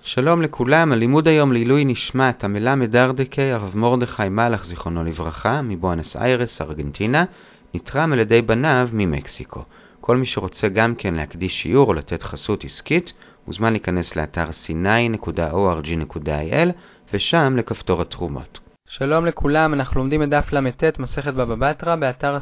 שלום לכולם, הלימוד היום לעילוי נשמת המלמד דרדקי הרב מרדכי מלך זיכרונו לברכה מבואנוס איירס, ארגנטינה, נתרם על ידי בניו ממקסיקו. כל מי שרוצה גם כן להקדיש שיעור או לתת חסות עסקית, מוזמן להיכנס לאתר sinai.org.il ושם לכפתור התרומות. שלום לכולם, אנחנו לומדים את דף ל"ט מסכת בבא בתרא באתר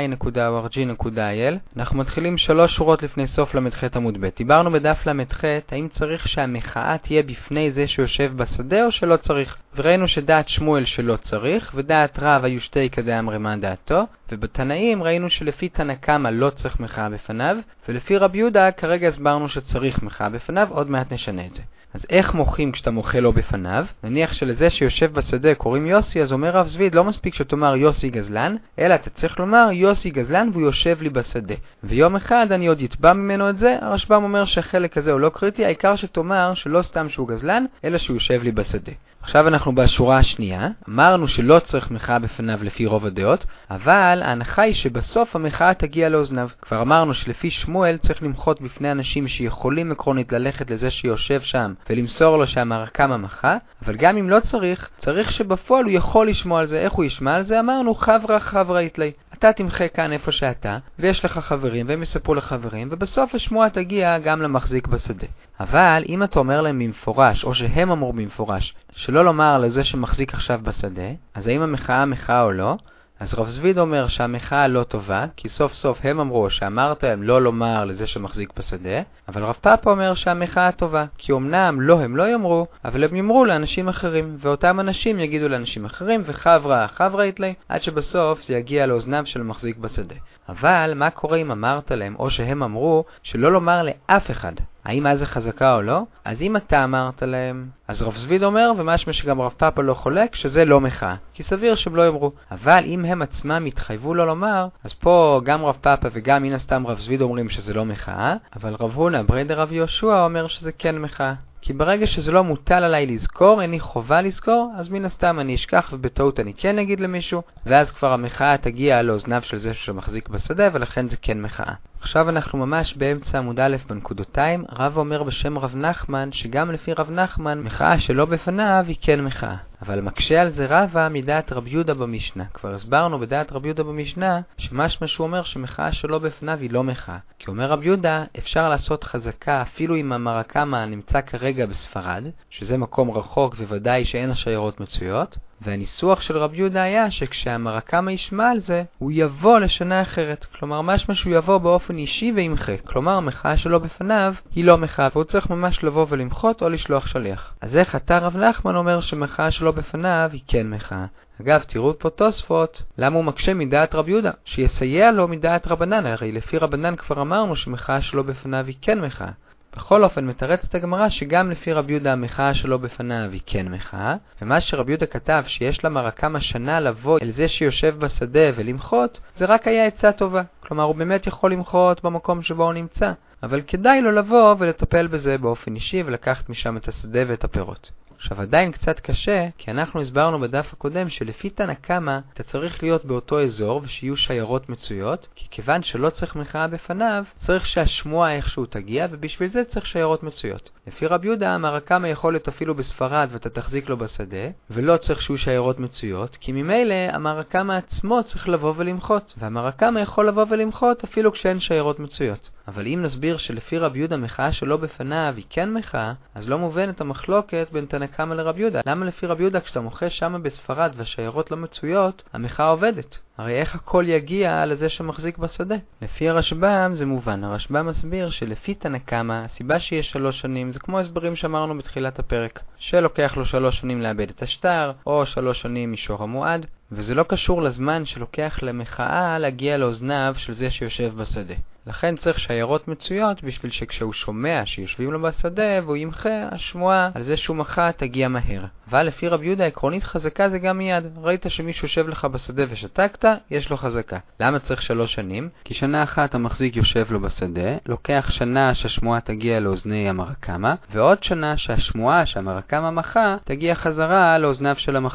sinai.org.il. אנחנו מתחילים 3 שורות לפני סוף ל"ח עמוד ב'. דיברנו בדף ל"ח האם צריך שהמחאה תהיה בפני זה שיושב בשדה או שלא צריך. וראינו שדעת שמואל שלא צריך, ודעת רב היו שתי כדאמרי מה דעתו, ובתנאים ראינו שלפי תנא קמא לא צריך מחאה בפניו, ולפי רב יהודה כרגע הסברנו שצריך מחאה בפניו, עוד מעט נשנה את זה. אז איך מוחים כשאתה מוחה לא בפניו? נניח שלזה שיושב בשדה קוראים יוסי, אז אומר רב זביד, לא מספיק שתאמר יוסי גזלן, אלא אתה צריך לומר יוסי גזלן והוא יושב לי בשדה. ויום אחד אני עוד יתבע ממנו את זה, הרשב"ם אומר שהחלק הזה הוא לא קריטי, העיקר שתאמר שלא סתם שהוא גזלן, אלא שהוא יושב לי בשדה. עכשיו אנחנו בשורה השנייה, אמרנו שלא צריך מחאה בפניו לפי רוב הדעות, אבל ההנחה היא שבסוף המחאה תגיע לאוזניו. כבר אמרנו שלפי שמואל צריך למחות בפני אנשים שיכולים עקרונית ללכת לזה שיושב שם ולמסור לו שהמרקמה מחה, אבל גם אם לא צריך שבפועל הוא יכול לשמוע על זה. איך הוא ישמע על זה? אמרנו חברה יתלי. אתה תמחה כאן איפה שאתה, ויש לך חברים, והם יספרו לחברים, ובסוף השמועה תגיע גם למחזיק בשדה. אבל אם אתה אומר להם במפורש, או שהם אמרו במפורש, שלא לומר לזה שמחזיק עכשיו בשדה, אז האם המחאה מחאה או לא? אז רב זביד אומר שהמחאה לא טובה, כי סוף סוף הם אמרו שאמרת להם לא לומר לזה שמחזיק בשדה, אבל רב פאפה אומר שהמחאה טובה, כי אמנם לא הם לא יאמרו, אבל הם יאמרו לאנשים אחרים, ואותם אנשים יגידו לאנשים אחרים, וחברה יתלי, עד שבסוף זה יגיע לאוזניו של מחזיק בשדה. אבל מה קורה אם אמרת להם, או שהם אמרו, שלא לומר לאף אחד? האם אז זה חזקה או לא? אז אם אתה אמרת להם, אז רב זביד אומר, ומשמע שגם רב פאפה לא חולק, שזה לא מחאה, כי סביר שהם לא יאמרו. אבל אם הם עצמם יתחייבו לא לומר, אז פה גם רב פאפה וגם מן הסתם רב זביד אומרים שזה לא מחאה, אבל רב הונא ברי דרב יהושע אומר שזה כן מחאה. כי ברגע שזה לא מוטל עליי לזכור, איני חובה לזכור, אז מן הסתם אני אשכח ובטעות אני כן אגיד למישהו, ואז כבר המחאה תגיע לאוזניו של זה שמחזיק בשדה, ולכן זה כן מחאה. עכשיו אנחנו ממש באמצע עמוד א' בנקודותיים. רב אומר בשם רב נחמן שגם לפי רב נחמן מחאה שלא בפניו היא כן מחאה. אבל מקשה על זה רבא מדעת רב יהודה במשנה. כבר הסברנו בדעת רב יהודה במשנה שמשמע שהוא אומר שמחאה שלא בפניו היא לא מחאה. כי אומר רב יהודה אפשר לעשות חזקה אפילו אם המרקמה נמצא כרגע בספרד, שזה מקום רחוק וודאי שאין השיירות מצויות. והניסוח של רב יהודה היה שכשהמרקמה ישמע על זה, הוא יבוא לשנה אחרת. כלומר, משמע שהוא יבוא באופן אישי וימחה. כלומר, המחאה שלו בפניו היא לא מחאה, והוא צריך ממש לבוא ולמחות או לשלוח שליח. אז איך אתה רב נחמן אומר שמחאה שלו בפניו היא כן מחאה? אגב, תראו פה תוספות, למה הוא מקשה מדעת רב יהודה? שיסייע לו מדעת רבנן, הרי לפי רבנן כבר אמרנו שמחאה שלו בפניו היא כן מחאה. בכל אופן מתרצת הגמרא שגם לפי רב יהודה המחאה שלו בפניו היא כן מחאה, ומה שרב יהודה כתב שיש למרקמה שנה לבוא אל זה שיושב בשדה ולמחות, זה רק היה עצה טובה. כלומר הוא באמת יכול למחות במקום שבו הוא נמצא, אבל כדאי לו לבוא ולטפל בזה באופן אישי ולקחת משם את השדה ואת הפירות. עכשיו עדיין קצת קשה, כי אנחנו הסברנו בדף הקודם שלפי תנא קמא אתה צריך להיות באותו אזור ושיהיו שיירות מצויות, כי כיוון שלא צריך מחאה בפניו, צריך שהשמועה איכשהו תגיע, ובשביל זה צריך שיירות מצויות. לפי רב יהודה המרקמה יכול להיות אפילו בספרד ואתה תחזיק לו בשדה, ולא צריך שיהיו שיירות מצויות, כי ממילא המרקמה עצמו צריך לבוא ולמחות, והמרקמה יכול לבוא ולמחות אפילו כשאין שיירות מצויות. אבל אם נסביר שלפי רב יהודה מחאה שלא בפניו היא כן מחאה, אז לא מובנת המחלוקת בין תנא קמא לרב יהודה. למה לפי רב יהודה כשאתה מוחה שמה בספרד והשיירות לא מצויות, המחאה עובדת? הרי איך הכל יגיע לזה שמחזיק בשדה? לפי הרשב"ם זה מובן. הרשב"ם מסביר שלפי תנא קמא הסיבה שיש 3 שנים זה כמו הסברים שאמרנו בתחילת הפרק, שלוקח לו 3 שנים לאבד את השטר, או 3 שנים מישור המועד, וזה לא קשור לזמן שלוקח למחאה להגיע לאוזניו של זה שיושב בשדה. לכן צריך שיירות מצויות בשביל שכשהוא שומע שיושבים לו בשדה והוא ימחה, השמועה על זה שהוא מחה תגיע מהר. אבל לפי רב יהודה עקרונית חזקה זה גם מיד. ראית שמישהו יושב לך בשדה ושתקת, יש לו חזקה. למה צריך 3 שנים? כי שנה אחת המחזיק יושב לו בשדה, לוקח שנה שהשמועה תגיע לאוזני המרקמה, ועוד שנה שהשמועה שהמרקמה מחה תגיע חזרה לאוזניו של המחזיק.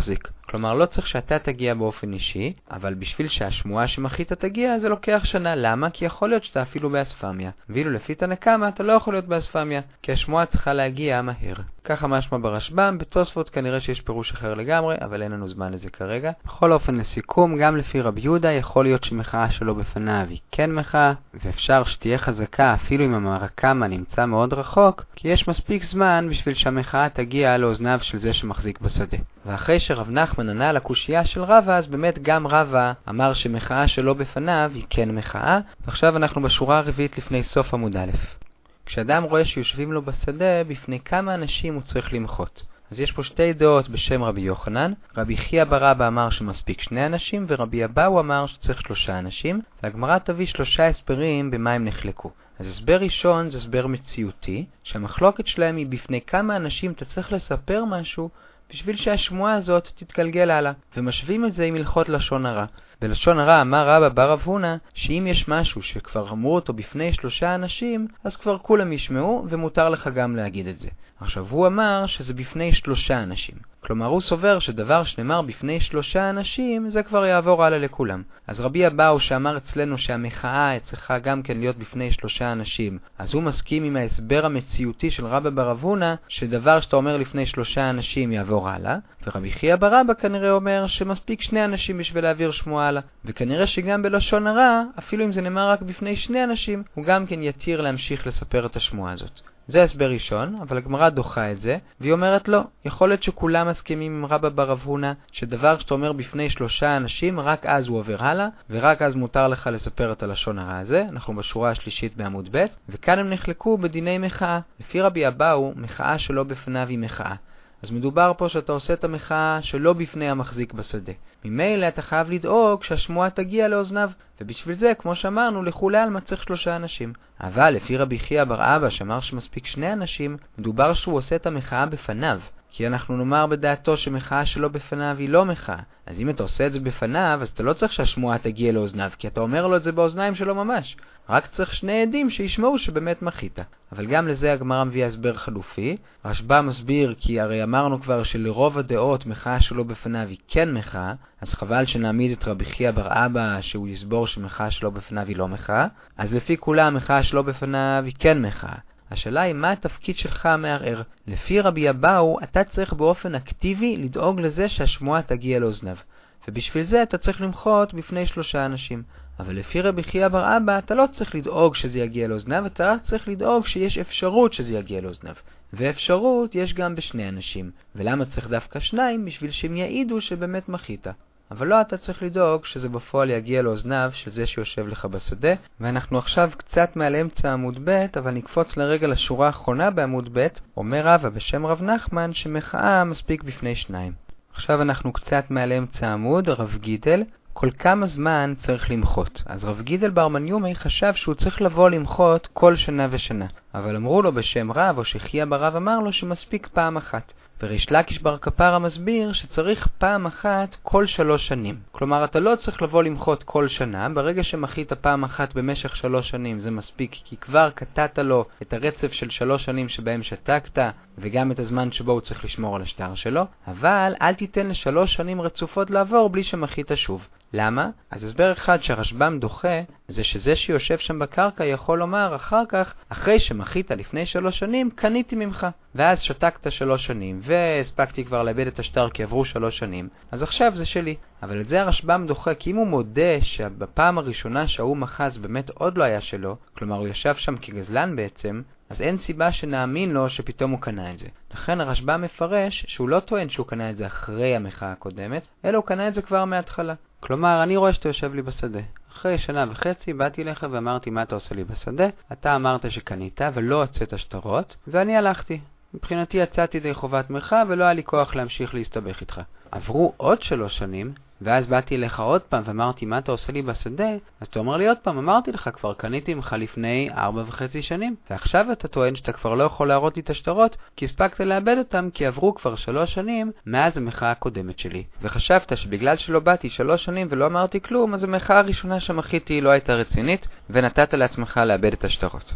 כלומר, לא צריך שאתה תגיע באופן אישי, אבל בשביל שהשמועה שמחית תגיע, זה לוקח שנה. למה? כי יכול להיות שאתה אפילו באספמיה. ואילו לפי תנקמה, אתה לא יכול להיות באספמיה, כי השמועה צריכה להגיע מהר. ככה משמע ברשב"ם. בתוספות כנראה שיש פירוש אחר לגמרי, אבל אין לנו זמן לזה כרגע. בכל אופן, לסיכום, גם לפי רבי יהודה יכול להיות שמחאה שלו בפניו היא כן מחאה, ואפשר שתהיה חזקה אפילו אם המרקמה נמצא מאוד רחוק, כי יש מספיק זמן בשביל שהמחאה תגיע לאוזניו של זה שמחזיק בשדה. ואחרי שרב נחמן ענה לקושייה של רבא, אז באמת גם רבא אמר שמחאה שלו בפניו היא כן מחאה. ועכשיו אנחנו בשורה הרביעית לפני סוף עמוד א'. כשאדם רואה שיושבים לו בשדה, בפני כמה אנשים הוא צריך למחות. אז יש פה שתי דעות בשם רבי יוחנן. רבי חייא בר אבא אמר שמספיק 2 אנשים, ורבי אבאו אמר שצריך 3 אנשים. והגמרא תביא 3 הסברים במה הם נחלקו. אז הסבר ראשון זה הסבר מציאותי, שהמחלוקת שלהם היא בפני כמה אנשים אתה צריך לספר משהו בשביל שהשמועה הזאת תתגלגל הלאה. ומשווים את זה עם הלכות לשון הרע. בלשון הרע אמר רבא בר רב הונא שאם יש משהו שכבר אמרו אותו בפני 3 אנשים, אז כבר כולם ישמעו ומותר לך גם להגיד את זה. עכשיו הוא אמר שזה בפני 3 אנשים. כלומר הוא סובר שדבר שנאמר בפני 3 אנשים זה כבר יעבור הלאה לכולם. אז רבי אבאו שאמר אצלנו שהמחאה צריכה גם כן להיות בפני 3 אנשים, אז הוא מסכים עם ההסבר המציאותי של רבא בר רב הונא שדבר שאתה אומר לפני 3 אנשים יעבור הלאה. ורבי חייא בר אבא כנראה אומר שמספיק 2 אנשים בשביל להעביר שמועה הלאה. וכנראה שגם בלשון הרע, אפילו אם זה נאמר רק בפני 2 אנשים, הוא גם כן יתיר להמשיך לספר את השמועה הזאת. זה הסבר ראשון, אבל הגמרא דוחה את זה, והיא אומרת לא. יכול להיות שכולם מסכימים עם רבא בר רב הונא, שדבר שאתה אומר בפני 3 אנשים, רק אז הוא עובר הלאה, ורק אז מותר לך לספר את הלשון הרע הזה. אנחנו בשורה השלישית בעמוד ב', וכאן הם נחלקו בדיני מחאה. לפי רבי אבאו, מחאה שלא בפניו היא מחאה. אז מדובר פה שאתה עושה את המחאה שלא בפני המחזיק בשדה. ממילא אתה חייב לדאוג שהשמועה תגיע לאוזניו, ובשביל זה, כמו שאמרנו, לכולי עלמא צריך 3 אנשים. אבל לפי רבי חייא בר אבא שאמר שמספיק 2 אנשים, מדובר שהוא עושה את המחאה בפניו. כי אנחנו נאמר בדעתו שמחאה שלא בפניו היא לא מחאה. אז אם אתה עושה את זה בפניו, אז אתה לא צריך שהשמועה תגיע לאוזניו, כי אתה אומר לו את זה באוזניים שלו ממש. רק צריך 2 עדים שישמעו שבאמת מחית. אבל גם לזה הגמרא מביאה הסבר חלופי. רשב"א מסביר כי הרי אמרנו כבר שלרוב הדעות מחאה שלא בפניו היא כן מחאה, אז חבל שנעמיד את רבי חייא בר אבא שהוא יסבור שמחאה שלא בפניו היא לא מחאה. אז לפי כולם מחאה שלא בפניו היא כן מחאה. השאלה היא מה התפקיד שלך המערער. לפי רבי אבאו אתה צריך באופן אקטיבי לדאוג לזה שהשמועה תגיע לאוזניו. ובשביל זה אתה צריך למחות בפני 3 אנשים. אבל לפי רבי חייא בר אבא אתה לא צריך לדאוג שזה יגיע לאוזניו, אתה רק צריך לדאוג שיש אפשרות שזה יגיע לאוזניו. ואפשרות יש גם ב2 אנשים. ולמה צריך דווקא 2? בשביל שהם יעידו שבאמת מחית. אבל לא אתה צריך לדאוג שזה בפועל יגיע לאוזניו של זה שיושב לך בשדה. ואנחנו עכשיו קצת מעל אמצע עמוד ב', אבל נקפוץ לרגע לשורה האחרונה בעמוד ב'. אומר רבא בשם רב נחמן שמחאה מספיק בפני 2. עכשיו אנחנו קצת מעל אמצע עמוד, רב גידל. כל כמה זמן צריך למחות. אז רב גידל בר מניומי חשב שהוא צריך לבוא למחות כל שנה ושנה. אבל אמרו לו בשם רב, או שחייא בר רב אמר לו שמספיק פעם אחת. וריש לקיש בר כפרה מסביר שצריך פעם אחת כל 3 שנים. כלומר, אתה לא צריך לבוא למחות כל שנה. ברגע שמחית פעם אחת במשך 3 שנים זה מספיק, כי כבר קטעת לו את הרצף של 3 שנים שבהם שתקת, וגם את הזמן שבו הוא צריך לשמור על השטר שלו. אבל אל תיתן ל3 שנים רצופות לעבור בלי שמחית שוב. למה? אז הסבר אחד שהרשב"ם דוחה, זה שזה שיושב שם בקרקע יכול לומר אחר כך, אחרי שמחית לפני 3 שנים, קניתי ממך. ואז שתקת 3 שנים, והספקתי כבר לאבד את השטר כי עברו 3 שנים, אז עכשיו זה שלי. אבל את זה הרשב"ם דוחה, כי אם הוא מודה שבפעם הראשונה שהוא מחז באמת עוד לא היה שלו, כלומר הוא ישב שם כגזלן בעצם, אז אין סיבה שנאמין לו שפתאום הוא קנה את זה. לכן הרשב"ם מפרש שהוא לא טוען שהוא קנה את זה אחרי המחאה הקודמת, אלא הוא קנה את זה כבר מההתחלה. כלומר, אני רואה שאתה יושב לי בשדה. אחרי 1.5 שנה באתי לך ואמרתי מה אתה עושה לי בשדה. אתה אמרת שקנית ולא הוצאת שטרות, ואני הלכתי. מבחינתי יצאתי די חובת מחאה ולא היה לי כוח להמשיך להסתבך איתך. עברו עוד 3 שנים, ואז באתי אליך עוד פעם ואמרתי מה אתה עושה לי בשדה, אז אתה אומר לי עוד פעם, אמרתי לך כבר קניתי ממך לפני 4.5 שנים, ועכשיו אתה טוען שאתה כבר לא יכול להראות לי את השטרות, כי הספקת לאבד אותם כי עברו כבר 3 שנים מאז המחאה הקודמת שלי. וחשבת שבגלל שלא באתי 3 שנים ולא אמרתי כלום, אז המחאה הראשונה שמחיתי לא הייתה רצינית, ונתת לעצמך לאבד את השטרות.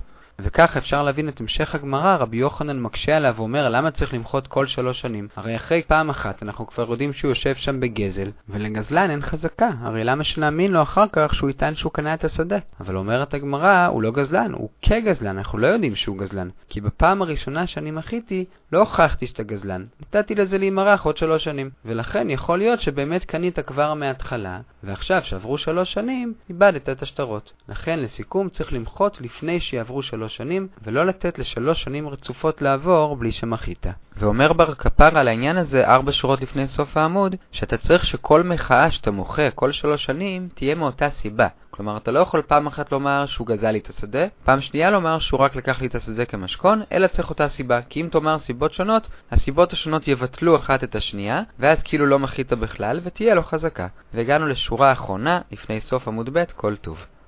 וכך אפשר להבין את המשך הגמרא. רבי יוחנן מקשה עליו ואומר, למה צריך למחות כל 3 שנים? הרי אחרי פעם אחת אנחנו כבר יודעים שהוא יושב שם בגזל, ולגזלן אין חזקה. הרי למה שנאמין לו אחר כך שהוא יטען שהוא קנה את השדה? אבל אומרת הגמרא, הוא לא גזלן, הוא כגזלן, אנחנו לא יודעים שהוא גזלן. כי בפעם הראשונה שאני מחיתי, לא הוכחתי שאתה גזלן. נתתי לזה להימרח עוד 3 שנים. ולכן יכול להיות שבאמת קנית כבר מההתחלה, ועכשיו שעברו 3 שנים, איבדת את השטרות. לכן לסיכום צריך למחות לפני שיעברו 3 שנים, ולא לתת ל3 שנים רצופות לעבור בלי שמחית. ואומר בר כפר על העניין הזה 4 שורות לפני סוף העמוד, שאתה צריך שכל מחאה שאתה מוחה כל 3 שנים תהיה מאותה סיבה. כלומר, אתה לא יכול פעם אחת לומר שהוא גזל לי את השדה, פעם שנייה לומר שהוא רק לקח לי את השדה כמשכון, אלא צריך אותה סיבה. כי אם תאמר סיבות שונות, הסיבות השונות יבטלו אחת את השנייה, ואז כאילו לא מחית בכלל, ותהיה לו חזקה. והגענו לשורה האחרונה, לפני סוף עמוד ב', כל טוב.